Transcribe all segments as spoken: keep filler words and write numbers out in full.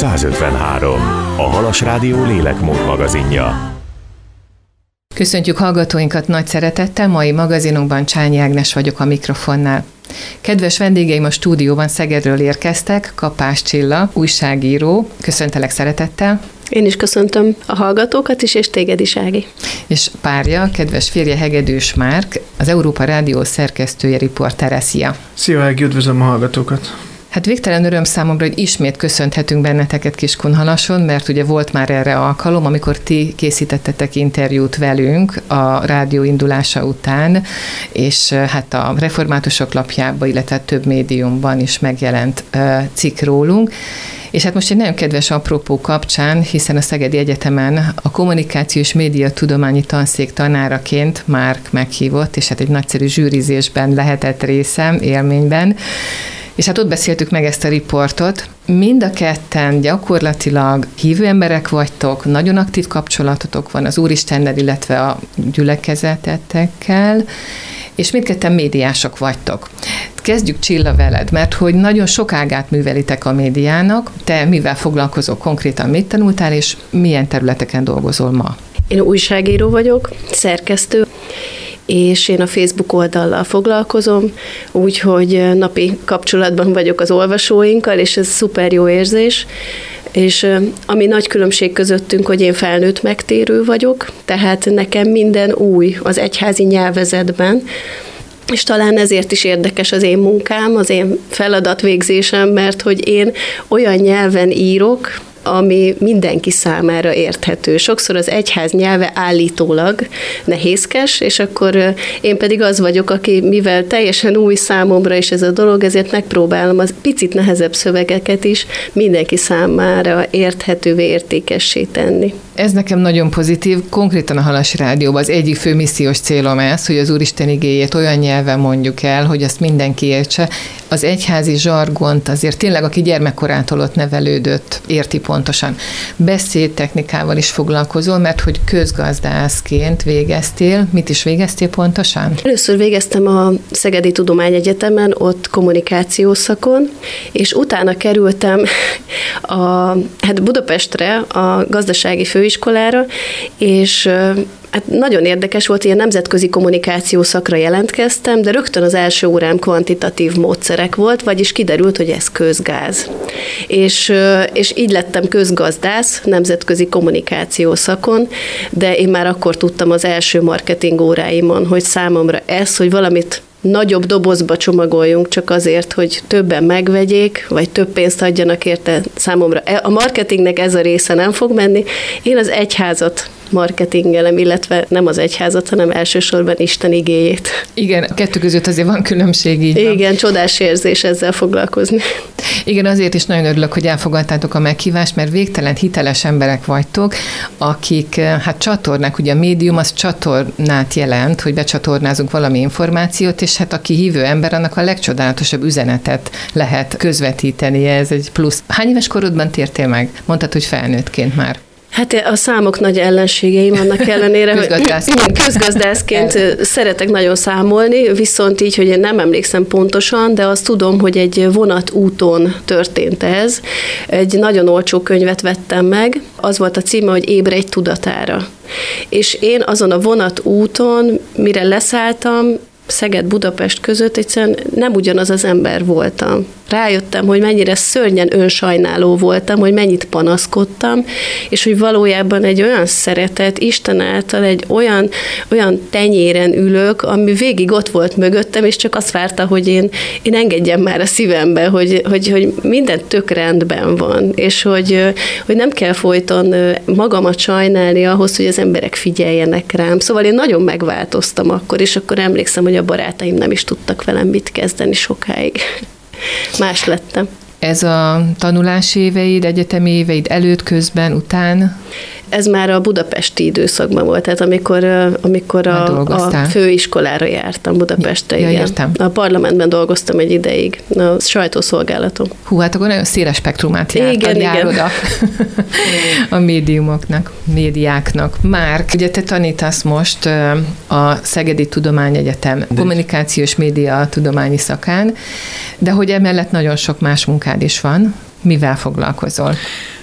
száz ötvenhárom. A Halas Rádió lélekmód magazinja. Köszöntjük hallgatóinkat nagy szeretettel, mai magazinunkban Csányi Ágnes vagyok a mikrofonnál. Kedves vendégeim a stúdióban Szegedről érkeztek, Kapás Csilla, újságíró. Köszöntelek szeretettel. Én is köszöntöm a hallgatókat is, és téged is, Ági. És párja, kedves férje Hegedűs Márk, az Európa Rádió szerkesztője, riportere. Szia! Szia, Ági, üdvözlöm a hallgatókat! Hát végtelen öröm számomra, hogy ismét köszönhetünk benneteket Kiskunhalason, mert ugye volt már erre alkalom, amikor ti készítettetek interjút velünk a rádió indulása után, és hát a Reformátusok lapjában, illetve több médiumban is megjelent cikk rólunk. És hát most egy nagyon kedves apropó kapcsán, hiszen a Szegedi Egyetemen a kommunikáció és média tudományi tanszék tanáraként Márk meghívott, és hát egy nagyszerű zsűrizésben lehetett részem, élményben. És hát ott beszéltük meg ezt a riportot. Mind a ketten gyakorlatilag hívő emberek vagytok, nagyon aktív kapcsolatotok van az Úristennel, illetve a gyülekezetetekkel, és mindketten médiások vagytok. Kezdjük, Csilla, veled, mert hogy nagyon sok ágát művelitek a médiának. Te mivel foglalkozol konkrétan, mit tanultál, és milyen területeken dolgozol ma? Én újságíró vagyok, szerkesztő, és én a Facebook oldallal foglalkozom, úgyhogy napi kapcsolatban vagyok az olvasóinkkal, és ez szuper jó érzés. És ami nagy különbség közöttünk, hogy én felnőtt megtérő vagyok, tehát nekem minden új az egyházi nyelvezetben, és talán ezért is érdekes az én munkám, az én feladatvégzésem, mert hogy én olyan nyelven írok, ami mindenki számára érthető. Sokszor az egyház nyelve állítólag nehézkes, és akkor én pedig az vagyok, aki mivel teljesen új számomra is ez a dolog, ezért megpróbálom az picit nehezebb szövegeket is mindenki számára érthetővé, értékessé tenni. Ez nekem nagyon pozitív. Konkrétan a Halas Rádióban az egyik fő missziós célom ez, hogy az Úristen igéjét olyan nyelven mondjuk el, hogy azt mindenki értse. Az egyházi zsargont azért tényleg, aki gyermekkorától ott nevelődött, érti pontosan. Beszédtechnikával is foglalkozol, mert hogy közgazdászként végeztél. Mit is végeztél pontosan? Először végeztem a Szegedi Tudományegyetemen, ott kommunikáció szakon, és utána kerültem a, hát Budapestre, a gazdasági főiskolára, és hát nagyon érdekes volt, ilyen nemzetközi kommunikáció szakra jelentkeztem, de rögtön az első órám kvantitatív módszerek volt, vagyis kiderült, hogy ez közgáz. És, és így lettem közgazdász nemzetközi kommunikáció szakon, de én már akkor tudtam az első marketing óráimon, hogy számomra ez, hogy valamit nagyobb dobozba csomagoljunk csak azért, hogy többen megvegyék, vagy több pénzt adjanak érte, számomra a marketingnek ez a része nem fog menni. Én az egyházat marketingelem, illetve nem az egyházat, hanem elsősorban Isten igéjét. Igen, a kettő között azért van különbség, így van. Igen, csodás érzés ezzel foglalkozni. Igen, azért is nagyon örülök, hogy elfogadtátok a meghívást, mert végtelen hiteles emberek vagytok, akik, hát csatornák, ugye a médium az csatornát jelent, hogy becsatornázunk valami információt, és hát aki hívő ember, annak a legcsodálatosabb üzenetet lehet közvetíteni, ez egy plusz. Hány éves korodban tértél meg? Mondtad, hogy felnőttként már. Hát a számok nagy ellenségeim annak ellenére, közgazdászként. hogy közgazdászként szeretek nagyon számolni, viszont így, hogy én nem emlékszem pontosan, de azt tudom, hogy egy vonatúton történt ez. Egy nagyon olcsó könyvet vettem meg, az volt a címe, hogy Ébredj tudatára. És én azon a vonatúton, mire leszálltam, Szeged-Budapest között egyszerűen nem ugyanaz az ember voltam. Rájöttem, hogy mennyire szörnyen önsajnáló voltam, hogy mennyit panaszkodtam, és hogy valójában egy olyan szeretet, Isten által egy olyan, olyan tenyéren ülök, ami végig ott volt mögöttem, és csak azt várta, hogy én, én engedjem már a szívembe, hogy, hogy, hogy minden tök rendben van, és hogy, hogy nem kell folyton magamat sajnálni ahhoz, hogy az emberek figyeljenek rám. Szóval én nagyon megváltoztam akkor, és akkor emlékszem, hogy a barátaim nem is tudtak velem mit kezdeni sokáig. Más lettem. Ez a tanulási éveid, egyetemi éveid előtt, közben, után? Ez már a budapesti időszakban volt, tehát amikor, amikor a, a főiskolára jártam Budapestre. Ja, igen. értem. A parlamentben dolgoztam egy ideig, a sajtószolgálaton. Hú, hát akkor nagyon széles spektrumát jártad, igen, járod a, a médiumoknak, médiáknak. Márk, ugye te tanítasz most a Szegedi Tudományegyetem kommunikációs média tudományi szakán, de hogy emellett nagyon sok más munkád is van. Mivel foglalkozol?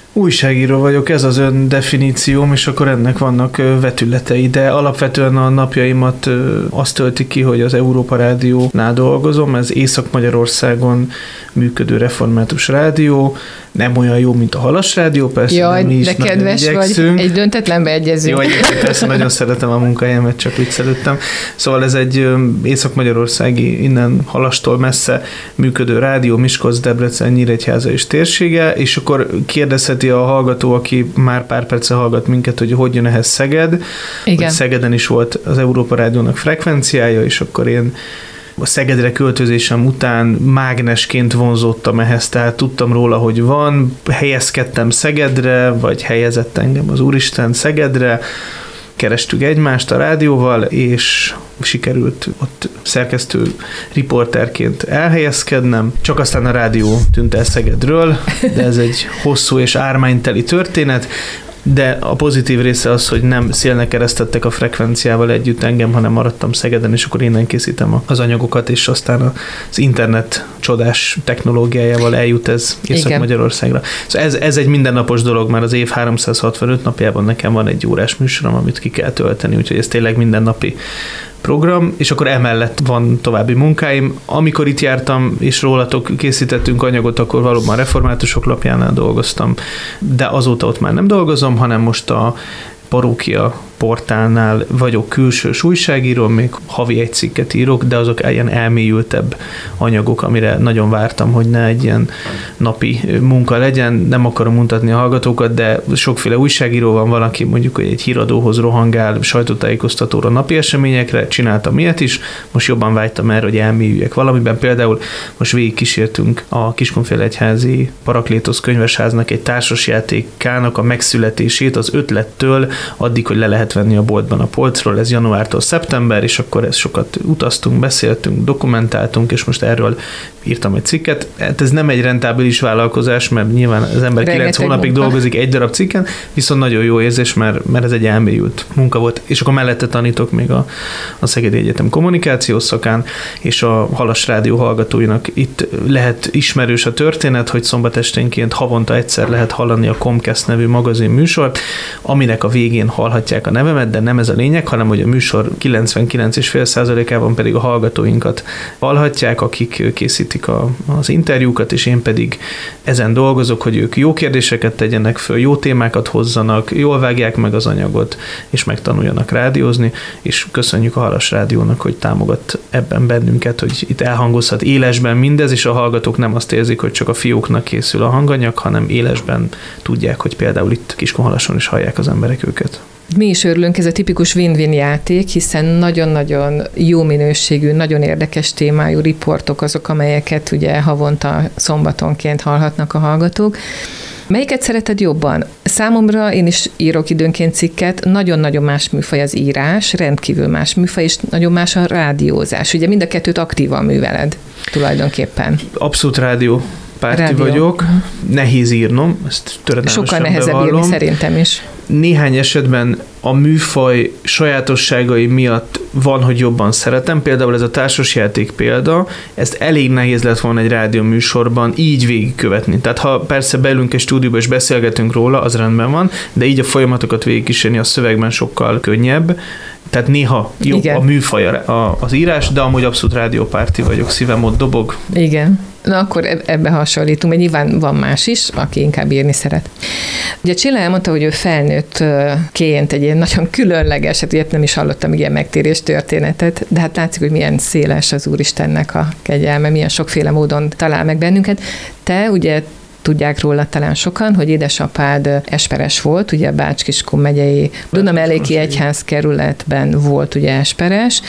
Újságíró vagyok, ez az ön definícióm, és akkor ennek vannak vetületei, de alapvetően a napjaimat azt tölti ki, hogy az Európa Rádiónál dolgozom, ez Észak-Magyarországon működő református rádió, nem olyan jó, mint a Halas Rádió, persze. Jaj, nem is de kedves igyekszünk. vagy, egy döntetlenbe egyezünk. Jó, egyébként persze nagyon szeretem a munkahelyemet, csak viccelődtem. Szóval ez egy észak-magyarországi, innen Halastól messze működő rádió, Miskolc, Debrecen, Nyíregyháza és térsége, és akkor kérdezheti a hallgató, aki már pár perce hallgat minket, hogy hogy jön ehhez Szeged. Igen. Hogy Szegeden is volt az Európa Rádiónak frekvenciája, és akkor én a Szegedre költözésem után mágnesként vonzódtam ehhez, tehát tudtam róla, hogy van, helyezkedtem Szegedre, vagy helyezett engem az Úristen Szegedre, kerestük egymást a rádióval, és sikerült ott szerkesztő riporterként elhelyezkednem, csak aztán a rádió tűnt el Szegedről, de ez egy hosszú és ármányteli történet. De a pozitív része az, hogy nem szélnek keresztettek a frekvenciával együtt engem, hanem maradtam Szegeden, és akkor innen készítem az anyagokat, és aztán az internet csodás technológiájával eljut ez Észak-Magyarországra. Szóval ez, ez egy mindennapos dolog, már az év háromszázhatvanöt napjában nekem van egy órás műsorom, amit ki kell tölteni, úgyhogy ez tényleg mindennapi program, és akkor emellett van további munkáim. Amikor itt jártam, és rólatok készítettünk anyagot, akkor valóban reformátusok lapjánál dolgoztam, de azóta ott már nem dolgozom, hanem most a Parókia portálnál vagyok külsős újságíró, még havi egy cikket írok, de azok ilyen elmélyültebb anyagok, amire nagyon vártam, hogy ne egy ilyen napi munka legyen. Nem akarom mutatni a hallgatókat, de sokféle újságíró van, valaki mondjuk, hogy egy híradóhoz rohangál, sajtótájékoztatóra, napi eseményekre, csináltam ilyet is, most jobban vágytam erre, hogy elmélyüljek valamiben. Például most végig kísértünk a Kiskunfélegyházi Paraklétosz könyvesháznak egy társasjátékának a megszületését az ötlettől addig, hogy le lehet venni a boltban a polcról, ez januártól szeptember, és akkor ezt sokat utaztunk, beszéltünk, dokumentáltunk, és most erről írtam egy cikket. Hát ez nem egy rentábilis vállalkozás, mert nyilván az ember kilenc hónapig munka. dolgozik egy darab cikken, viszont nagyon jó érzés, mert, mert ez egy elmélyült munka volt. És akkor mellette tanítok még a, a Szegedi Egyetem kommunikációs szakán, és a Halas Rádió hallgatóinak itt lehet ismerős a történet, hogy szombatesténként havonta egyszer lehet hallani a Comcast nevű magazin műsort, aminek a végén hallhatják a nevemet, de nem ez a lényeg, hanem hogy a műsor kilencvenkilenc egész öt százalékában pedig a hallgatóinkat hallhatják, akik készítik a, az interjúkat, és én pedig ezen dolgozok, hogy ők jó kérdéseket tegyenek föl, jó témákat hozzanak, jól vágják meg az anyagot, és megtanuljanak rádiózni, és köszönjük a Halas Rádiónak, hogy támogat ebben bennünket, hogy itt elhangozhat élesben mindez, és a hallgatók nem azt érzik, hogy csak a fióknak készül a hanganyag, hanem élesben tudják, hogy például itt Kiskunhalason is hallják az emberek őket. Mi is örülünk, ez a tipikus win-win játék, hiszen nagyon-nagyon jó minőségű, nagyon érdekes témájú riportok azok, amelyeket ugye havonta szombatonként hallhatnak a hallgatók. Melyiket szereted jobban? Számomra, én is írok időnként cikket, nagyon-nagyon más műfaj az írás, rendkívül más műfaj, és nagyon más a rádiózás. Ugye mind a kettőt aktívan műveled tulajdonképpen. Abszolút rádió. Párti Rádió. vagyok, nehéz írnom, ezt töredelmesen Sokkal nehezebb bevallom. írni szerintem is. Néhány esetben a műfaj sajátosságai miatt van, hogy jobban szeretem, például ez a társasjáték példa, ezt elég nehéz lett volna egy rádióműsorban így végigkövetni. Tehát ha persze beülünk egy stúdióba és beszélgetünk róla, az rendben van, de így a folyamatokat végigkísérni a szövegben sokkal könnyebb. Tehát néha jobb Igen. a műfaj az írás, de amúgy abszolút rádiópárti vagyok, szívem ott dobog. Igen. Na akkor ebbe hasonlítunk, mert nyilván van más is, aki inkább írni szeret. Ugye Csilla elmondta, hogy ő felnőttként egy ilyen nagyon különleges, hát ugye nem is hallottam ilyen megtérés történetet, de hát látszik, hogy milyen széles az Úristennek a kegyelme, milyen sokféle módon talál meg bennünket. Te ugye tudják róla talán sokan, hogy édesapád esperes volt, ugye a Bács-Kiskun megyei Dunamelléki egyházkerületben volt ugye esperes.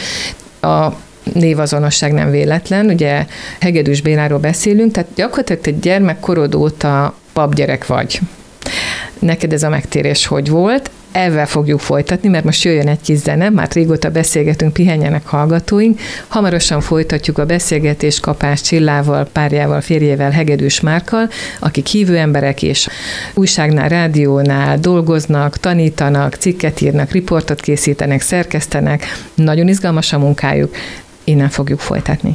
A névazonosság nem véletlen, ugye Hegedűs Béláról beszélünk, tehát gyakorlatilag te gyermekkorod óta papgyerek vagy. Neked ez a megtérés hogy volt? Ezzel fogjuk folytatni, mert most jöjjön egy kis zene, már régóta beszélgetünk, pihenjenek hallgatóink. Hamarosan folytatjuk a beszélgetést Kapás Csillával, párjával, férjével, Hegedűs Márkkal, akik hívő emberek és újságnál, rádiónál dolgoznak, tanítanak, cikket írnak, riportot készítenek, szerkesztenek. Nagyon izgalmas a munkájuk. Innen fogjuk folytatni.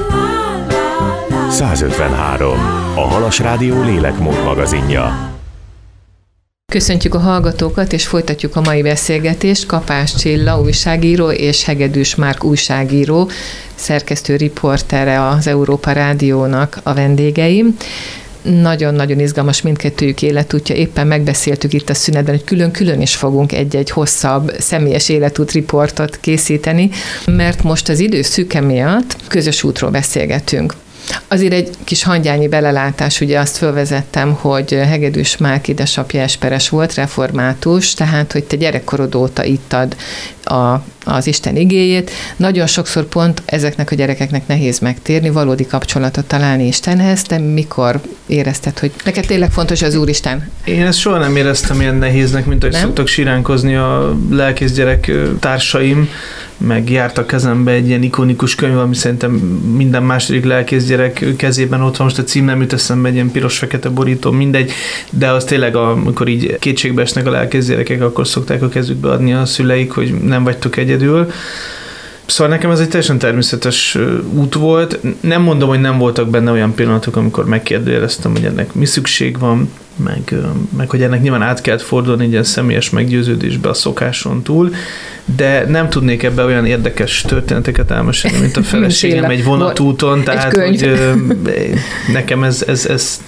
százötvenhárom. A Halas Rádió lélekmód magazinja. Köszöntjük a hallgatókat, és folytatjuk a mai beszélgetést. Kapás Csilla újságíró és Hegedűs Márk újságíró, szerkesztő riportere az Európa Rádiónak a vendégeim. Nagyon-nagyon izgalmas mindkettőjük életútja. Éppen megbeszéltük itt a szünetben, hogy külön-külön is fogunk egy-egy hosszabb személyes életút riportot készíteni, mert most az idő szűke miatt közös útról beszélgetünk. Azért egy kis hangyányi belelátás, ugye azt fölvezettem, hogy Hegedűs Márk édesapja esperes volt, református, tehát, hogy te gyerekkorod óta ittad a, az Isten igéjét. Nagyon sokszor pont ezeknek a gyerekeknek nehéz megtérni, valódi kapcsolatot találni Istenhez. Te mikor érezted, hogy neked tényleg fontos az Úristen? Én ezt soha nem éreztem ilyen nehéznek, mint ahogy nem? Szoktak siránkozni a lelkész gyerek társaim, meg járt a kezembe egy ilyen ikonikus könyv, ami szerintem minden második lelkész gyerek kezében ott van, most a cím nem jut eszembe, egy ilyen piros-fekete borító, mindegy, de az tényleg, amikor így kétségbe esnek a lelkész gyerekek, akkor szokták a kezükbe adni a szüleik, hogy nem vagytok egyedül. Szóval nekem ez egy teljesen természetes út volt. Nem mondom, hogy nem voltak benne olyan pillanatok, amikor megkérdőjeleztem, hogy ennek mi szükség van, meg, meg hogy ennek nyilván át kellett fordulni egy ilyen személyes meggyőződésbe a szokáson túl, de nem tudnék ebbe olyan érdekes történeteket elmesélni, mint a feleségem egy vonatúton, tehát hogy nekem ez, ez, ez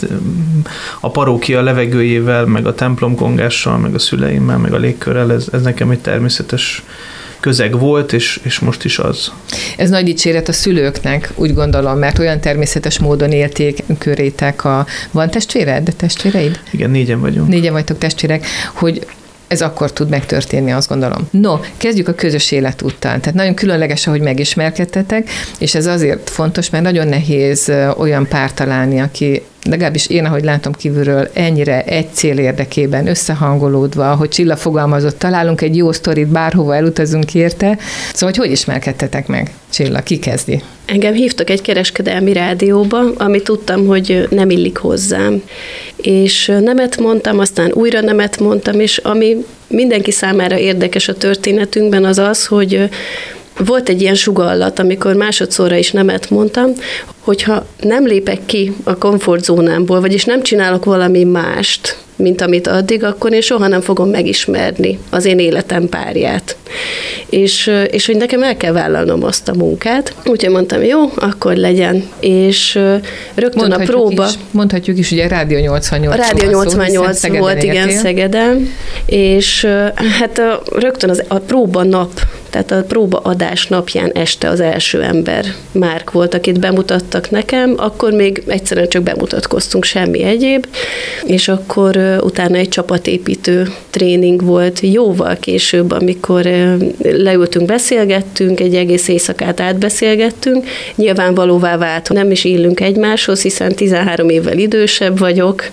a parókia levegőjével, meg a templomkongással, meg a szüleimmel, meg a légkörrel, ez, ez nekem egy természetes közeg volt, és, és most is az. Ez nagy dicséret a szülőknek, úgy gondolom, mert olyan természetes módon élték körétek a... Van testvéred, testvéreid? Igen, négyen vagyunk. Négyen vagytok testvérek, hogy ez akkor tud megtörténni, azt gondolom. No, kezdjük a közös életúttal. Tehát nagyon különleges, ahogy megismerkedtetek, és ez azért fontos, mert nagyon nehéz olyan párt találni, aki legalábbis én, ahogy látom kívülről, ennyire egy cél érdekében összehangolódva, hogy Csilla fogalmazott, találunk egy jó sztorit, bárhova elutazunk érte. Szóval, hogy hogy ismerkedtetek meg? Csilla, ki kezdi? Engem hívtak egy kereskedelmi rádióba, ami tudtam, hogy nem illik hozzám. És nemet mondtam, aztán újra nemet mondtam, és ami mindenki számára érdekes a történetünkben az az, hogy volt egy ilyen sugallat, amikor másodszorra is nemet mondtam, hogyha nem lépek ki a komfortzónámból, vagyis nem csinálok valami mást, mint amit addig, akkor én soha nem fogom megismerni az én életem párját. És, és hogy nekem el kell vállalnom azt a munkát. Úgyhogy mondtam, jó, akkor legyen. És rögtön mondhatjuk a próba... Is, mondhatjuk is, ugye Rádió nyolcvannyolc. A Rádió nyolcvannyolc szó, volt, igen, Szegeden. És hát a, rögtön az, a próba nap, tehát a próbaadás napján este az első ember Márk volt, akit bemutattak nekem, akkor még egyszerűen csak bemutatkoztunk, semmi egyéb, és akkor utána egy csapatépítő tréning volt jóval később, amikor leültünk, beszélgettünk, egy egész éjszakát átbeszélgettünk, nyilvánvalóvá vált, hogy nem is illünk egymáshoz, hiszen tizenhárom évvel idősebb vagyok,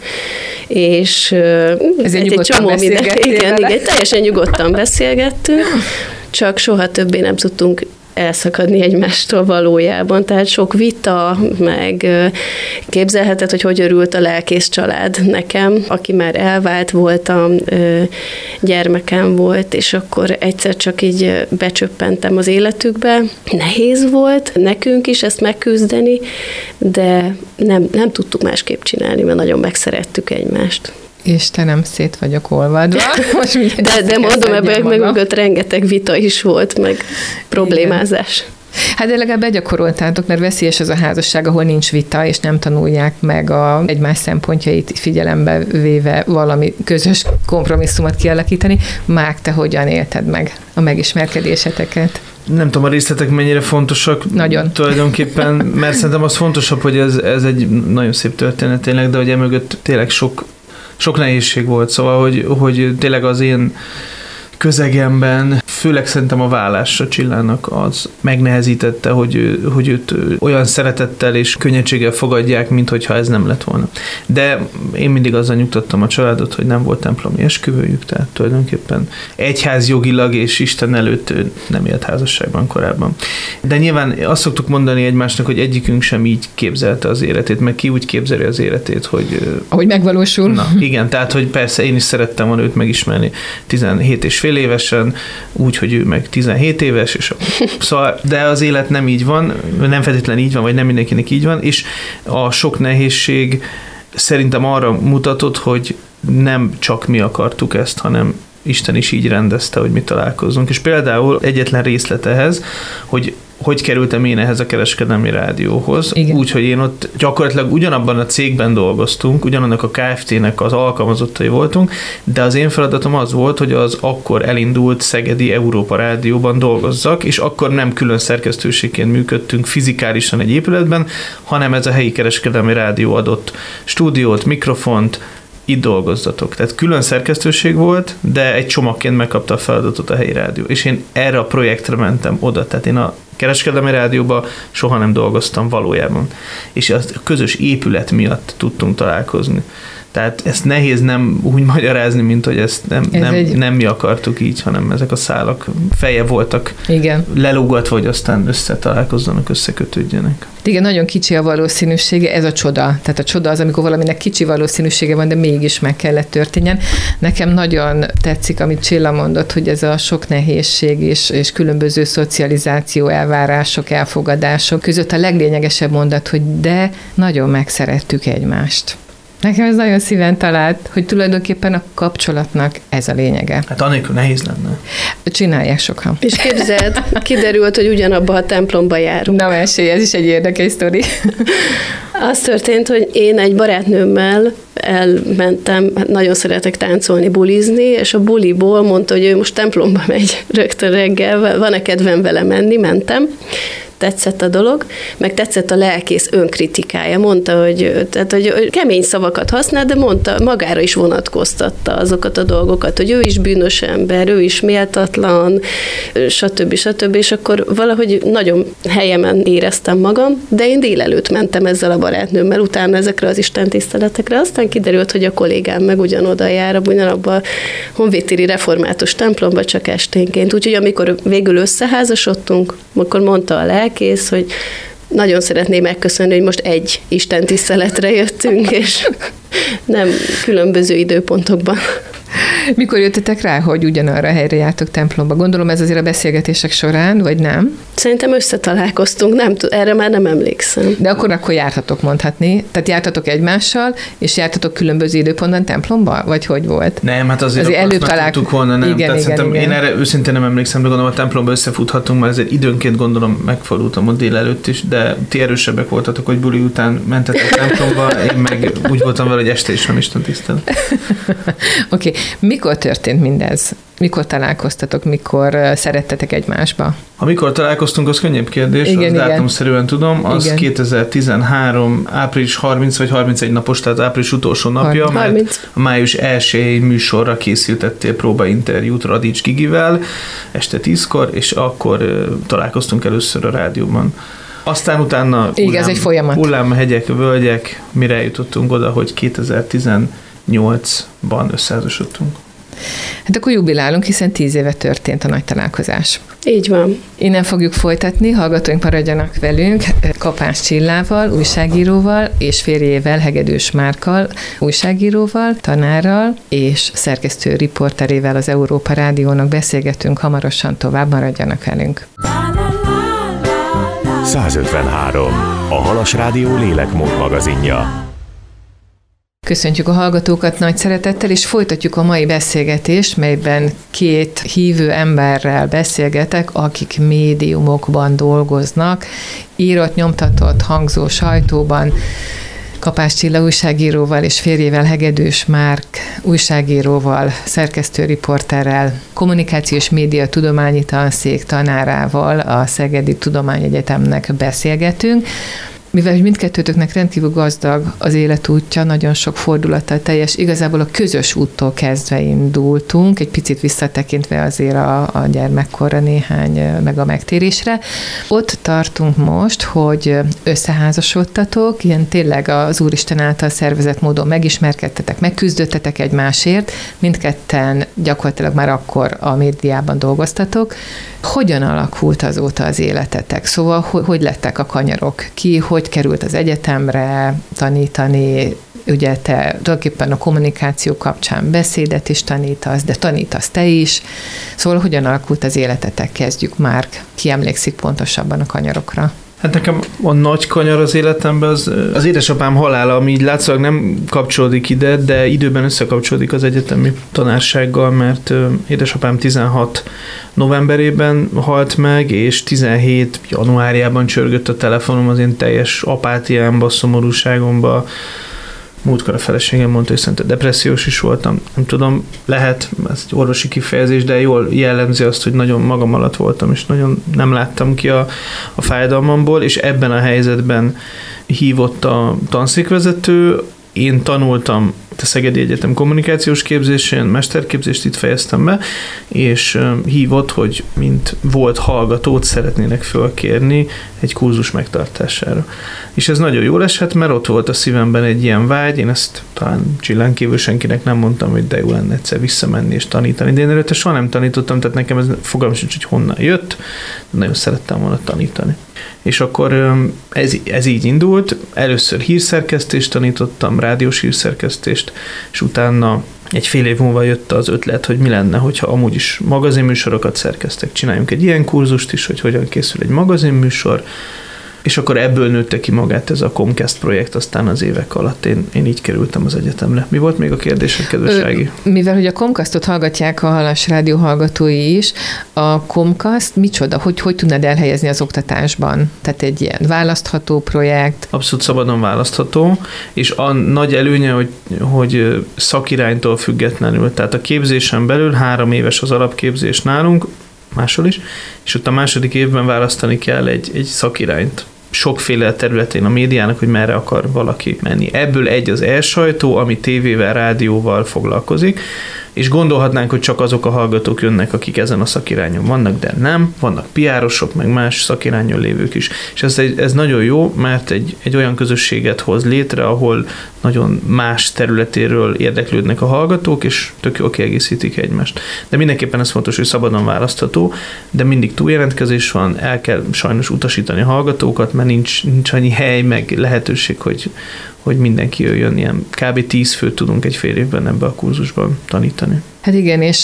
és ezért egy csomó minden, igen, igen, teljesen nyugodtan beszélgettünk, csak soha többé nem tudtunk elszakadni egymástól valójában. Tehát sok vita, meg képzelheted, hogy hogy örült a lelkész család nekem, aki már elvált voltam, gyermekem volt, és akkor egyszer csak így becsöppentem az életükbe. Nehéz volt nekünk is ezt megküzdeni, de nem, nem tudtuk másképp csinálni, mert nagyon megszerettük egymást. Istenem, szét vagyok olvadva. Most de, de mondom, ebben mögött rengeteg vita is volt, meg problémázás. Igen. Hát de legalább begyakoroltátok, mert veszélyes az a házasság, ahol nincs vita, és nem tanulják meg a egymás szempontjait figyelembe véve valami közös kompromisszumot kialakítani. Márk, te hogyan élted meg a megismerkedéseteket? Nem tudom, a részletek mennyire fontosak. Nagyon. Tulajdonképpen, mert szerintem az fontosabb, hogy ez, ez egy nagyon szép történet tényleg, de hogy emögött tényleg sok Sok nehézség volt, szóval, hogy, hogy tényleg az én közegemben, főleg szerintem a vállásra Csillának az megnehezítette, hogy, hogy őt olyan szeretettel és könnyedséggel fogadják, mint hogyha ez nem lett volna. De én mindig azzal nyugtattam a családot, hogy nem volt templomi esküvőjük, tehát tulajdonképpen egyházjogilag és Isten előtt nem élt házasságban korábban. De nyilván azt szoktuk mondani egymásnak, hogy egyikünk sem így képzelte az életét, meg ki úgy képzeli az életét, hogy... Ahogy megvalósul. Na, igen, tehát, hogy persze én is szerettem volna őt megismerni tizenhét és fél évesen, úgy, hogy ő meg tizenhét éves, és szóval, de az élet nem így van, nem feltétlenül így van, vagy nem mindenkinek így van, és a sok nehézség szerintem arra mutatott, hogy nem csak mi akartuk ezt, hanem Isten is így rendezte, hogy mi találkozzunk. És például egyetlen részlet ehhez, hogy hogy kerültem én ehhez a kereskedelmi rádióhoz. Úgy, hogy én ott gyakorlatilag ugyanabban a cégben dolgoztunk, ugyanannak a Kft-nek az alkalmazottai voltunk, de az én feladatom az volt, hogy az akkor elindult szegedi Európa Rádióban dolgozzak, és akkor nem külön szerkesztőségként működtünk fizikálisan egy épületben, hanem ez a helyi kereskedelmi rádió adott stúdiót, mikrofont, itt dolgozzatok. Tehát külön szerkesztőség volt, de egy csomagként megkapta a feladatot a helyi rádió. És én erre a projektre mentem oda. Tehát én a kereskedelmi rádióban soha nem dolgoztam valójában. És a közös épület miatt tudtunk találkozni. Tehát ezt nehéz nem úgy magyarázni, mint hogy ezt nem, Ez nem, egy... nem mi akartuk így, hanem ezek a szálak feje voltak Igen. lelógatva, hogy aztán összetalálkozzanak, összekötődjenek. Igen, nagyon kicsi a valószínűsége, ez a csoda. Tehát a csoda az, amikor valaminek kicsi valószínűsége van, de mégis meg kellett történjen. Nekem nagyon tetszik, amit Csilla mondott, hogy ez a sok nehézség és, és különböző szocializáció, elvárások, elfogadások között a leglényegesebb mondat, hogy de nagyon megszerettük egymást. Nekem ez nagyon szíven talált, hogy tulajdonképpen a kapcsolatnak ez a lényege. Hát anélkül nehéz lenne. Csinálják sokan. És képzeld, kiderült, hogy ugyanabba a templomba járunk. Na mesélj, ez is egy érdekes sztori. Az történt, hogy én egy barátnőmmel elmentem, hát nagyon szeretek táncolni, bulizni, és a buliból mondta, hogy ő most templomba megy rögtön reggel, van-e kedvem vele menni, mentem. Tetszett a dolog, meg tetszett a lelkész önkritikája. Mondta, hogy, tehát, hogy kemény szavakat használ, de mondta, magára is vonatkoztatta azokat a dolgokat, hogy ő is bűnös ember, ő is méltatlan, stb. stb. És akkor valahogy nagyon helyemen éreztem magam, de én délelőtt mentem ezzel a barátnőmmel utána ezekre az istentiszteletekre. Aztán kiderült, hogy a kollégám meg ugyanoda jár, ugyanabba a honvédtéri református templomba, csak esténként. Úgyhogy amikor végül összeházasodtunk, akkor mondta a lelkész, kész, hogy nagyon szeretném megköszönni, hogy most egy istentiszteletre jöttünk, és nem különböző időpontokban. Mikor jöttetek rá, hogy ugyanarra a helyre jártok templomba? Gondolom ez azért a beszélgetések során, vagy nem? Szerintem összetalálkoztunk, nem, erre már nem emlékszem. De akkor akkor jártatok mondhatni? Tehát jártatok egymással, és jártatok különböző időpontban templomba? Vagy hogy volt? Nem, hát azért, azért előbb találkoztunk volna, nem. Igen, Tehát igen, igen. Én erre őszintén nem emlékszem, de gondolom a templomba összefuthatunk, mert ezért időnként gondolom megfordultam ott délelőtt is, de ti erősebbek voltatok, hogy buli után mentetek templomba, én meg úgy voltam vele, hogy este is van istentisztelet. Oké. Okay. Mikor történt mindez? Mikor találkoztatok, mikor szerettetek egymásba? Ha mikor találkoztunk, az könnyebb kérdés, igen, az dátumszerűen tudom, az igen. kétezer-tizenhárom április harmincadika vagy harmincegy napos, tehát április utolsó napja, mert a május elsőjei műsorra készítettél próbainterjút Radics Gigivel este tízkor, és akkor találkoztunk először a rádióban. Aztán utána igen, ez egy folyamat. Hullámhegyek, völgyek, mire eljutottunk oda, hogy kétezer-tizennyolcban összeházasodtunk. Hát akkor jubilálunk, hiszen tíz éve történt a nagy találkozás. Így van. Innen fogjuk folytatni, hallgatóink maradjanak velünk, Kapás Csillával, újságíróval, és férjével, Hegedűs Márkkal, újságíróval, tanárral, és szerkesztő riporterével az Európa Rádiónak beszélgetünk, hamarosan tovább, maradjanak velünk. százötvenhárom. A Halas Rádió lélekmód magazinja. Köszöntjük a hallgatókat nagy szeretettel, és folytatjuk a mai beszélgetést, melyben két hívő emberrel beszélgetek, akik médiumokban dolgoznak, írott, nyomtatott, hangzó sajtóban, Kapás Csilla újságíróval és férjével, Hegedűs Márk újságíróval, szerkesztő riporterrel, kommunikációs média tudományi tanszék tanárával a Szegedi Tudományegyetemnek beszélgetünk. Mivel mindkettőtöknek rendkívül gazdag az életútja, nagyon sok fordulattal teljes, igazából a közös úttól kezdve indultunk, egy picit visszatekintve azért a, a gyermekkorra néhány, meg a megtérésre. Ott tartunk most, hogy összeházasodtatok, ilyen tényleg az Úristen által szervezett módon megismerkedtetek, megküzdöttetek egymásért, mindketten gyakorlatilag már akkor a médiában dolgoztatok. Hogyan alakult azóta az életetek? Szóval, hogy, hogy lettek a kanyarok? Ki, hogy került az egyetemre tanítani? Ugye te tulajdonképpen a kommunikáció kapcsán beszédet is tanítasz, de tanítasz te is. Szóval hogyan alakult az életetek? Kezdjük már. Ki emlékszik pontosabban a kanyarokra? Hát nekem a nagy kanyar az életemben az, az édesapám halála, ami így látszólag nem kapcsolódik ide, de időben összekapcsolódik az egyetemi tanársággal, mert édesapám tizenhat novemberében halt meg, és tizenhét januárjában csörgött a telefonom az én teljes apátiámba, szomorúságomba. Múltkor a feleségem mondta, hogy szerintem depressziós is voltam. Nem tudom, lehet, ez egy orvosi kifejezés, de jól jellemzi azt, hogy nagyon magam alatt voltam, és nagyon nem láttam ki a, a fájdalmamból, és ebben a helyzetben hívott a tanszékvezető. Én tanultam a Szegedi Egyetem kommunikációs képzésén, mesterképzést itt fejeztem be, és hívott, hogy mint volt hallgatót szeretnének fölkérni egy kurzus megtartására. És ez nagyon jól esett, mert ott volt a szívemben egy ilyen vágy, én ezt talán csillán kívül senkinek nem mondtam, hogy de jó lenne egyszer visszamenni és tanítani, de én előtte soha nem tanítottam, tehát nekem ez fogalmam sincs, hogy honnan jött, de nagyon szerettem volna tanítani. És akkor ez, ez így indult, először hírszerkesztést tanítottam, rádiós hírszerkesztést, és utána egy fél év múlva jött az ötlet, hogy mi lenne, hogyha amúgy is magazinműsorokat szerkeztek. Csináljunk egy ilyen kurzust is, hogy hogyan készül egy magazinműsor, és akkor ebből nőtte ki magát ez a Comcast projekt, aztán az évek alatt én, én így kerültem az egyetemre. Mi volt még a kérdésed, kedves Ági? Mivel, hogy a Comcastot hallgatják a Halas Rádió hallgatói is, a Comcast micsoda? Hogy, hogy tudnád elhelyezni az oktatásban? Tehát egy ilyen választható projekt? Abszolút szabadon választható, és a nagy előnye, hogy, hogy szakiránytól függetlenül. Tehát a képzésen belül három éves az alapképzés nálunk, máshol is, és ott a második évben választani kell egy, egy szakirányt. Sokféle területén a médiának, hogy merre akar valaki menni. Ebből egy az e-sajtó, ami tévével, rádióval foglalkozik, és gondolhatnánk, hogy csak azok a hallgatók jönnek, akik ezen a szakirányon vannak, de nem, vannak pé er-osok, meg más szakirányon lévők is. És ez, ez nagyon jó, mert egy, egy olyan közösséget hoz létre, ahol nagyon más területéről érdeklődnek a hallgatók, és tök jól kiegészítik egymást. De mindenképpen ez fontos, hogy szabadon választható, de mindig túljelentkezés van, el kell sajnos utasítani a hallgatókat, mert nincs, nincs annyi hely, meg lehetőség, hogy, hogy mindenki jöjjön, ilyen kb. tíz főt tudunk egy fél évben ebbe a kurzusban tanítani. Hát igen, és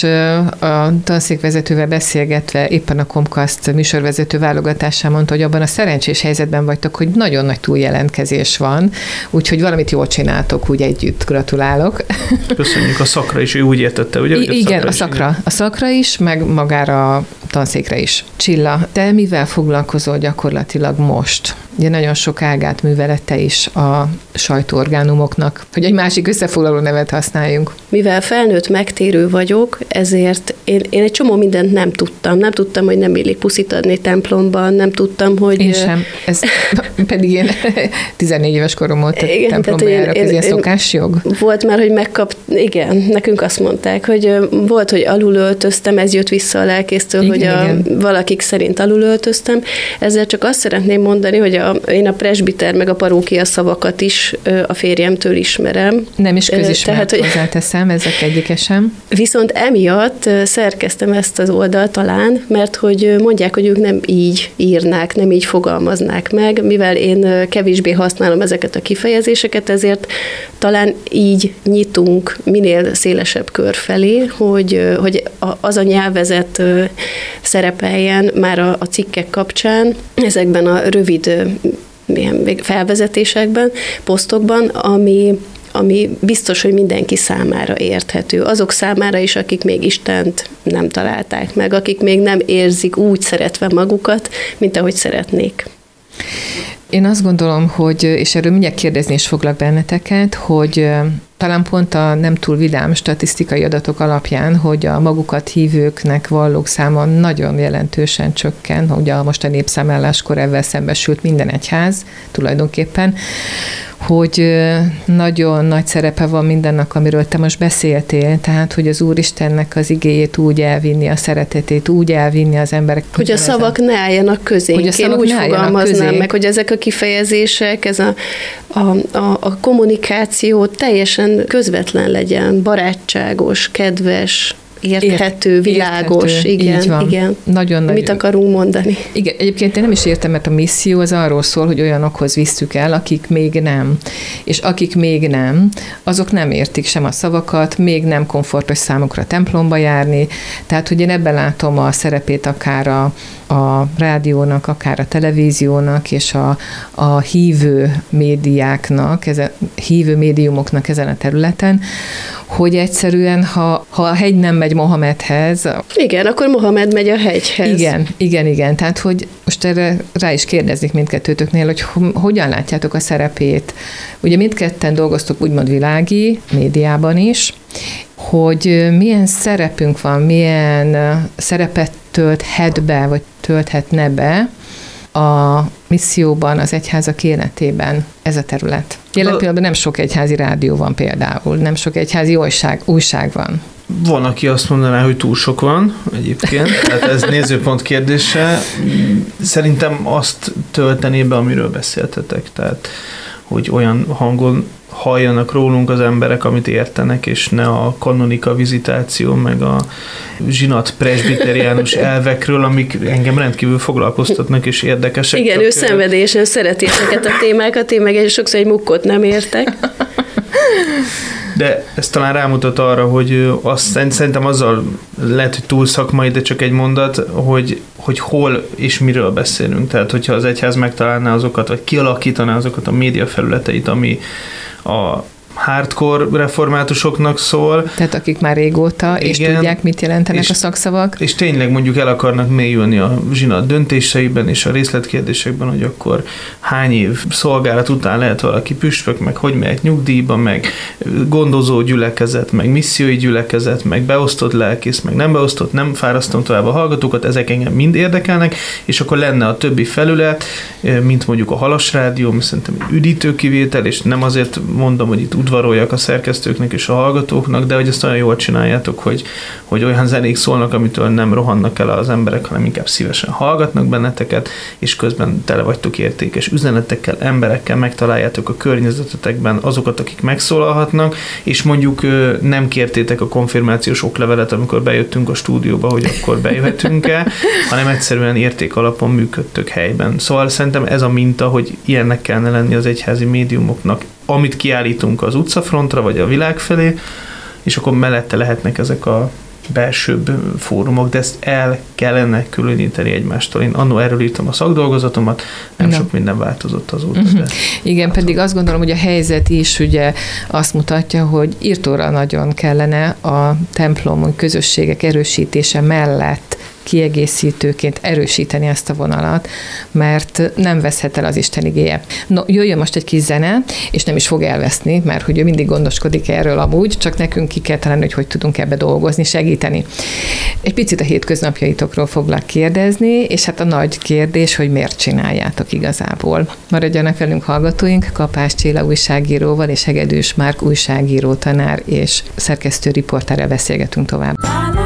a tanszékvezetővel beszélgetve éppen a Comcast műsorvezető válogatásán mondta, hogy abban a szerencsés helyzetben vagytok, hogy nagyon nagy túljelentkezés van, úgyhogy valamit jól csináltok úgy együtt. Gratulálok. Köszönjük a szakra is, ő úgy értette, ugye? I- igen, a szakra, a szakra is, meg magára a tanszékre is. Csilla, te mivel foglalkozol gyakorlatilag most? Ugye nagyon sok ágát művelete is a sajtóorgánumoknak, hogy egy másik összefoglaló nevet használjunk. Mivel felnőtt megtérő vagyok, ezért én, én egy csomó mindent nem tudtam. Nem tudtam, hogy nem illik puszit adni templomban, nem tudtam, hogy... Én sem. Ez pedig én tizennégy éves korom volt, a templomba járok, ez ilyen szokásjog? Volt már, hogy megkap... Igen, nekünk azt mondták, hogy volt, hogy alulöltöztem, ez jött vissza a lelkésztől, igen, hogy a, igen. valakik szerint alulöltöztem. Ezzel csak azt szeretném mondani, hogy a, én a presbiter meg a parókia szavakat is a férjemtől ismerem. Nem is közismert, tehát, hozzáteszem, ezek egyike sem. Viszont emiatt szerkeztem ezt az oldalt talán, mert hogy mondják, hogy ők nem így írnák, nem így fogalmaznák meg, mivel én kevésbé használom ezeket a kifejezéseket, ezért talán így nyitunk minél szélesebb kör felé, hogy, hogy az a nyelvezet szerepeljen már a, a cikkek kapcsán, ezekben a rövid felvezetésekben, posztokban, ami ami biztos, hogy mindenki számára érthető. Azok számára is, akik még Istent nem találták meg, akik még nem érzik úgy szeretve magukat, mint ahogy szeretnék. Én azt gondolom, hogy, és erről mindjárt kérdezni is foglak benneteket, hogy talán pont a nem túl vidám statisztikai adatok alapján, hogy a magukat hívőknek vallók száma nagyon jelentősen csökken, ugye a most a népszámláláskor ebben szembesült minden egyház tulajdonképpen, hogy nagyon nagy szerepe van mindennek, amiről te most beszéltél, tehát, hogy az Úristennek az igéjét úgy elvinni, a szeretetét úgy elvinni az emberek. Hogy a szavak ne álljanak közénk. Hogy a szavak Én úgy fogalmaznám meg, hogy ezek a kifejezések, ez a, a, a, a kommunikáció teljesen közvetlen legyen, barátságos, kedves, érthető, világos. Érthető, igen, így van. igen. Nagyon nagy. Mit akarunk mondani? Igen, egyébként én nem is értem, mert a misszió az arról szól, hogy olyanokhoz visszük el, akik még nem. És akik még nem, azok nem értik sem a szavakat, még nem komfortos számukra templomba járni. Tehát, hogy én ebben látom a szerepét akár a, a rádiónak, akár a televíziónak, és a, a hívő médiáknak, ezen, hívő médiumoknak ezen a területen, hogy egyszerűen, ha, ha a hegy nem megy Mohamedhez. Igen, akkor Mohamed megy a hegyhez. Igen, igen, igen. Tehát, hogy most erre rá is kérdeznék mindkettőtöknél, hogy hogyan látjátok a szerepét. Ugye mindketten dolgoztok úgymond világi médiában is, hogy milyen szerepünk van, milyen szerepet tölthet be, vagy tölthetne be a misszióban, az egyházak életében ez a terület. Jelen pillanatban nem sok egyházi rádió van például, nem sok egyházi újság, újság van. Van, aki azt mondaná, hogy túl sok van egyébként, tehát ez nézőpont kérdése. Szerintem azt töltené be, amiről beszéltetek, tehát hogy olyan hangon halljanak rólunk az emberek, amit értenek, és ne a kanonika vizitáció, meg a zsinat presbiteriánus elvekről, amik engem rendkívül foglalkoztatnak és érdekesek. Igen, ő szenvedélyesen szereti ezeket a témákat, én meg sokszor egy mukkot nem értek. De ez talán rámutat arra, hogy azt, szerintem azzal lehet, hogy túl szakmai, de csak egy mondat, hogy, hogy hol és miről beszélünk. Tehát, hogyha az egyház megtalálná azokat, vagy kialakítaná azokat a média felületeit, ami a hardcore reformátusoknak szól. Tehát akik már régóta, és igen, tudják, mit jelentenek és, a szakszavak. És tényleg mondjuk el akarnak mélyülni a zsinat döntéseiben és a részletkérdésekben, hogy akkor hány év szolgálat után lehet valaki püspök, meg hogy mehet nyugdíjba, meg gondozó gyülekezet, meg missziói gyülekezet, meg beosztott lelkész, meg nem beosztott, nem fárasztom tovább a hallgatókat, ezek engem mind érdekelnek, és akkor lenne a többi felület, mint mondjuk a Halas Rádió, ami szerintem egy üdítő kivétel, és nem azért mondom, hogy itt udvaroljak a szerkesztőknek és a hallgatóknak, de hogy ezt olyan jól csináljátok, hogy, hogy olyan zenék szólnak, amitől nem rohannak el az emberek, hanem inkább szívesen hallgatnak benneteket, és közben tele vagytok értékes üzenetekkel, emberekkel, megtaláljátok a környezetetekben azokat, akik megszólalhatnak, és mondjuk nem kértétek a konfirmációs oklevelet, amikor bejöttünk a stúdióba, hogy akkor bejöhetünk-e, hanem egyszerűen érték alapon működtök helyben. Szóval szerintem ez a minta, hogy ilyennek kellene lenni az egyházi médiumoknak, amit kiállítunk az utcafrontra, vagy a világ felé, és akkor mellette lehetnek ezek a belsőbb fórumok, de ezt el kellene különíteni egymástól. Én annól erről írtam a szakdolgozatomat, nem no. sok minden változott azóta. Uh-huh. De igen, pedig azt gondolom, hogy a helyzet is ugye azt mutatja, hogy írtóra nagyon kellene a templom közösségek erősítése mellett kiegészítőként erősíteni ezt a vonalat, mert nem veszhet el az Isten igéje. No, jöjjön most egy kis zene, és nem is fog elveszni, mert hogy ő mindig gondoskodik erről amúgy, csak nekünk ki kell találni, hogy hogy tudunk ebbe dolgozni, segíteni. Egy picit a hétköznapjaitokról foglak kérdezni, és hát a nagy kérdés, hogy miért csináljátok igazából. Maradjanak velünk hallgatóink, Kapás Csilla újságíróval és Hegedűs Márk újságíró, tanár és szerkesztő riporterrel beszélgetünk tovább.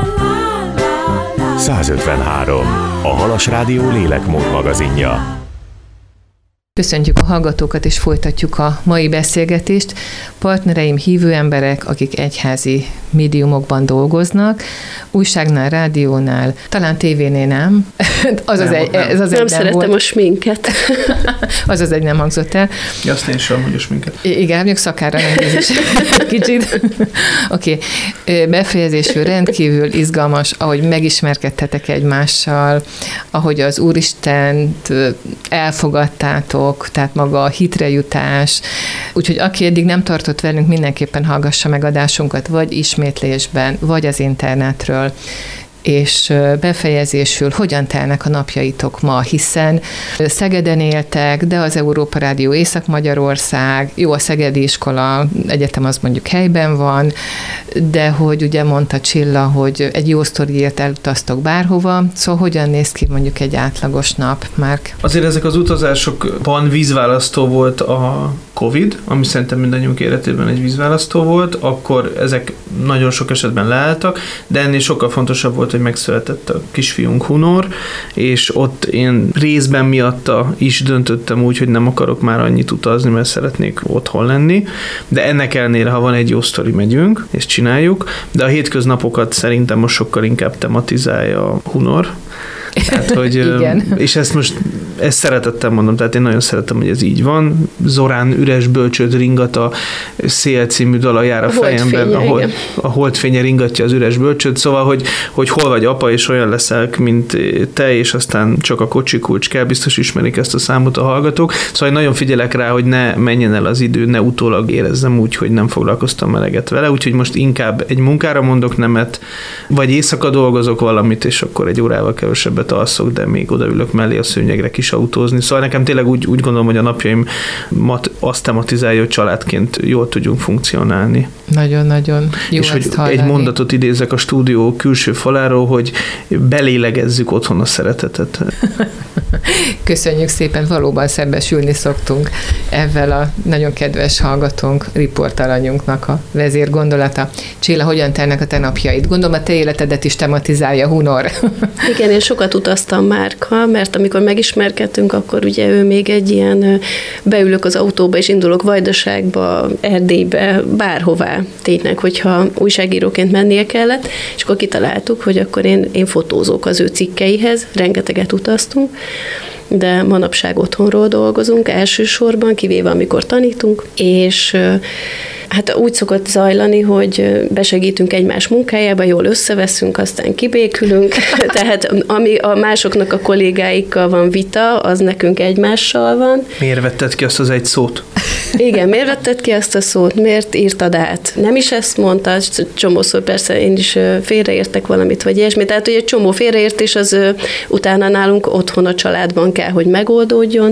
százötvenhárom. A Halas Rádió lélekmód magazinja. Köszöntjük a hallgatókat, és folytatjuk a mai beszélgetést. Partnereim hívő emberek, akik egyházi médiumokban dolgoznak, újságnál, rádiónál, talán tévénél nem. az az nem, egy, nem. Ez az nem egy szeretem volt. a sminket. az az egy nem hangzott el. Ja, azt én sem, hogy a sminket. Igen, mondjuk szakára nézés. Kicsit. Oké. Okay. Befejezésül rendkívül izgalmas, ahogy megismerkedtetek egymással, ahogy az Úristent elfogadtátok, tehát maga a hitre jutás. Úgyhogy aki eddig nem tartott velünk, mindenképpen hallgassa meg adásunkat, vagy ismétlésben, vagy az internetről. És befejezésül, hogyan telnek a napjaitok ma, hiszen Szegeden éltek, de az Európa Rádió Észak-Magyarország, jó, a Szegedi Iskola Egyetem az mondjuk helyben van, de hogy ugye mondta Csilla, hogy egy jó sztoriért elutaztok bárhova, szóval hogyan néz ki mondjuk egy átlagos nap, Márk? Azért ezek az utazásokban vízválasztó volt a Covid, ami szerintem mindannyiunk életében egy vízválasztó volt, akkor ezek nagyon sok esetben leálltak, de ennél sokkal fontosabb volt, hogy megszületett a kisfiunk Hunor, és ott én részben miatta is döntöttem úgy, hogy nem akarok már annyit utazni, mert szeretnék otthon lenni, de ennek ellenére, ha van egy jó sztori, megyünk, és csináljuk, de a hétköznapokat szerintem most sokkal inkább tematizálja a Hunor. Tehát, hogy, és ezt most ezt szeretettem mondom, tehát én nagyon szeretem, hogy ez így van. Zorán üres bölcsőd ringat a Szél című dala jár a fejemben, ahol a holdfénye ringatja az üres bölcsőd, szóval, hogy, hogy hol vagy apa, és olyan leszel, mint te, és aztán csak a kocsi kulcs kell, biztos ismerik ezt a számot a hallgatók. Szóval én nagyon figyelek rá, hogy ne menjen el az idő, ne utólag érezzem úgy, hogy nem foglalkoztam eleget vele, úgyhogy most inkább egy munkára mondok nemet, vagy éjszaka dolgozok valamit, és akkor egy órával kevesebbet alszok, de még odaülök mellé a szőnyegre kis autózni. Szóval nekem tényleg úgy, úgy gondolom, hogy a napjaimat azt tematizálja, hogy családként jól tudjunk funkcionálni. Nagyon-nagyon jó. És hogy hallani. Egy mondatot idézek a stúdió külső faláról, hogy belélegezzük otthon a szeretetet. Köszönjük szépen, valóban szembesülni szoktunk ezzel a nagyon kedves hallgatónk, riportalanyunknak a vezér gondolata. Csilla, hogyan telnek a te napjaid? Gondolom a te életedet is tematizálja Hunor. Igen, én sokat utaztam Márkkal, mert amikor megismerkedtünk, akkor ugye ő még egy ilyen beülök az autóba, és indulok Vajdaságba, Erdélybe, bárhová tényleg, hogyha újságíróként mennie kellett, és akkor kitaláltuk, hogy akkor én, én fotózok az ő cikkeihez, rengeteget utaztunk, de manapság otthonról dolgozunk elsősorban, kivéve amikor tanítunk, és hát úgy szokott zajlani, hogy besegítünk egymás munkájába, jól összeveszünk, aztán kibékülünk, tehát ami a másoknak a kollégáikkal van vita, az nekünk egymással van. Miért vetted ki azt az egy szót? Igen, miért vetted ki azt a szót? Miért írtad át? Nem is ezt mondta, csomószor persze én is félreértek valamit, vagy ilyesmi. Tehát, hogy egy csomó félreértés az utána nálunk otthon a családban kell, hogy megoldódjon,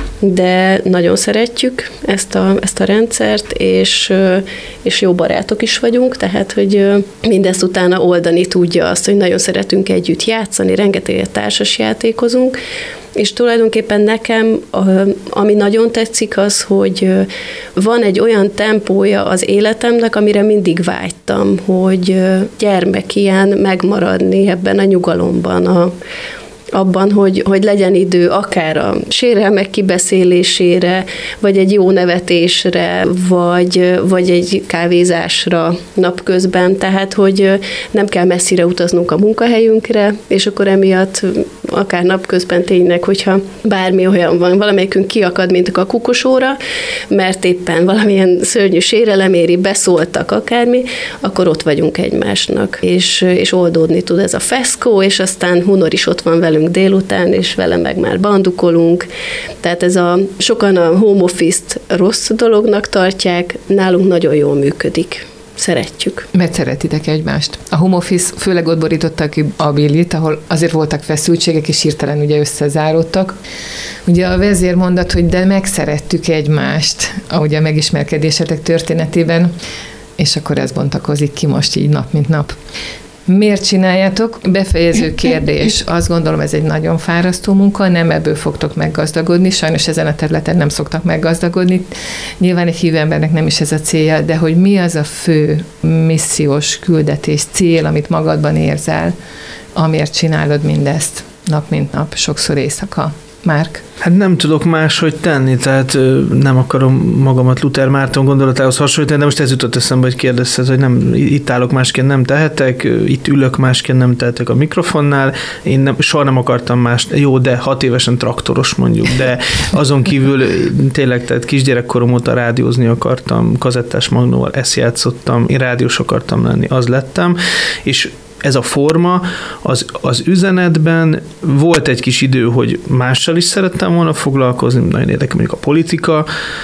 de nagyon szeretjük ezt a, ezt a rendszert, és, és jó barátok is vagyunk, tehát, hogy mindezt utána oldani tudja azt, hogy nagyon szeretünk együtt játszani, rengeteget társasjátékozunk, és tulajdonképpen nekem, ami nagyon tetszik az, hogy van egy olyan tempója az életemnek, amire mindig vágytam, hogy gyermek ilyen megmaradni ebben a nyugalomban, a, abban, hogy, hogy legyen idő akár a sérelmek kibeszélésére, vagy egy jó nevetésre, vagy, vagy egy kávézásra napközben, tehát, hogy nem kell messzire utaznunk a munkahelyünkre, és akkor emiatt akár napközben tényleg, hogyha bármi olyan van, valamelyikünk kiakad, mint a kukosóra, mert éppen valamilyen szörnyű sérelem éri, beszóltak akármi, akkor ott vagyunk egymásnak, és, és oldódni tud ez a feszkó, és aztán Hunor is ott van velünk délután, és vele meg már bandukolunk. Tehát ez a, sokan a home office-t rossz dolognak tartják, nálunk nagyon jól működik. Szeretjük. Mert szeretitek egymást. A home office főleg ott borította ki a Billit, ahol azért voltak feszültségek, és hirtelen ugye összezáródtak. Ugye a vezér mondat, hogy de megszerettük egymást, ahogy a megismerkedésetek történetében, és akkor ez bontakozik ki most így nap, mint nap. Miért csináljátok? Befejező kérdés. Azt gondolom, ez egy nagyon fárasztó munka, nem ebből fogtok meggazdagodni, sajnos ezen a területen nem szoktak meggazdagodni. Nyilván egy hívő embernek nem is ez a célja, de hogy mi az a fő missziós küldetés, cél, amit magadban érzel, amiért csinálod mindezt nap mint nap, sokszor éjszaka? Márk? Hát nem tudok máshogy tenni, tehát nem akarom magamat Luther Márton gondolatához hasonlítani, de most ez jutott eszembe, hogy kérdezted, hogy nem, itt állok másként nem tehetek, itt ülök másként nem tehetek a mikrofonnál, én nem, soha nem akartam más, jó, de hat évesen traktoros mondjuk, de azon kívül tényleg, tehát kisgyerekkorom óta rádiózni akartam, kazettás magnóval, ezt játszottam, én rádiós akartam lenni, az lettem, és ez a forma, az, az üzenetben volt egy kis idő, hogy mással is szerettem volna foglalkozni, nagyon érdekel mondjuk a politika,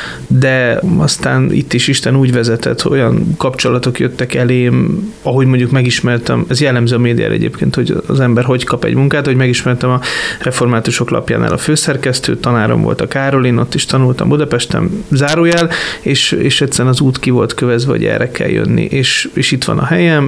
de aztán itt is Isten úgy vezetett, hogy olyan kapcsolatok jöttek elém, ahogy mondjuk megismertem, ez jellemző a médiára egyébként, hogy az ember hogy kap egy munkát, hogy megismertem a Reformátusok lapjánál a főszerkesztő, tanárom volt a Károlin, ott is tanultam Budapesten, zárójel, és, és egyszerűen az út ki volt kövezve, hogy erre kell jönni, és, és itt van a helyem,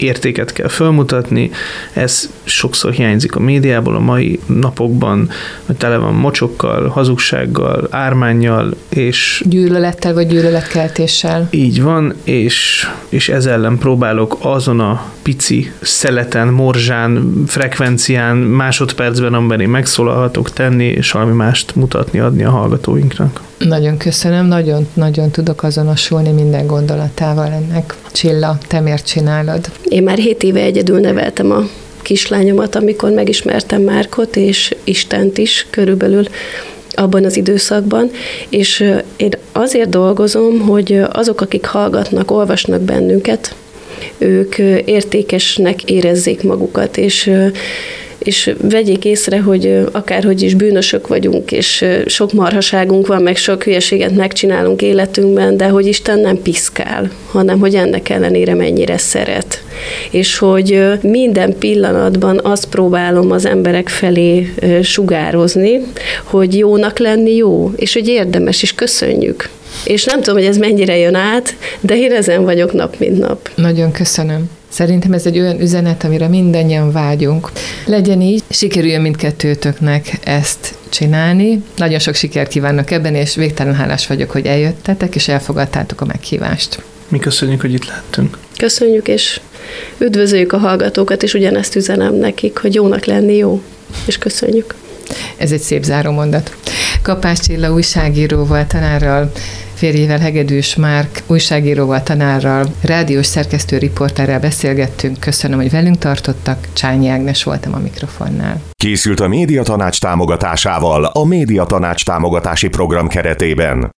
értéket kell felmutatni, ez sokszor hiányzik a médiából a mai napokban, hogy tele van mocsokkal, hazugsággal, ármánnyal, és gyűlölettel vagy gyűlöletkeltéssel. Így van, és, és ez ellen próbálok azon a pici szeleten, morzsán, frekvencián, másodpercben, amiben én megszólalhatok tenni, és valami mást mutatni, adni a hallgatóinknak. Nagyon köszönöm, nagyon, nagyon tudok azonosulni minden gondolatával ennek. Csilla, te miért csinálod? Én már hét éve egyedül neveltem a kislányomat, amikor megismertem Márkot, és Istent is körülbelül abban az időszakban, és én azért dolgozom, hogy azok, akik hallgatnak, olvasnak bennünket, ők értékesnek érezzék magukat, és és vegyék észre, hogy akárhogy is bűnösök vagyunk, és sok marhaságunk van, meg sok hülyeséget megcsinálunk életünkben, de hogy Isten nem piszkál, hanem hogy ennek ellenére mennyire szeret. És hogy minden pillanatban azt próbálom az emberek felé sugározni, hogy jónak lenni jó, és hogy érdemes, és köszönjük. És nem tudom, hogy ez mennyire jön át, de én ezen vagyok nap, mint nap. Nagyon köszönöm. Szerintem ez egy olyan üzenet, amire mindannyian vágyunk. Legyen így, sikerüljön mindkettőtöknek ezt csinálni. Nagyon sok sikert kívánok ebben, és végtelen hálás vagyok, hogy eljöttetek, és elfogadtátok a meghívást. Mi köszönjük, hogy itt lehettünk. Köszönjük, és üdvözöljük a hallgatókat, és ugyanezt üzenem nekik, hogy jónak lenni jó, és köszönjük. Ez egy szép zárómondat. Kapás Csilla újságíróval, tanárral, férjével, Hegedűs Márk újságíróval, tanárral, rádiós szerkesztő riporterrel beszélgettünk. Köszönöm, hogy velünk tartottak. Csányi Ágnes voltam a mikrofonnál. Készült a Médiatanács támogatásával a Médiatanács támogatási program keretében.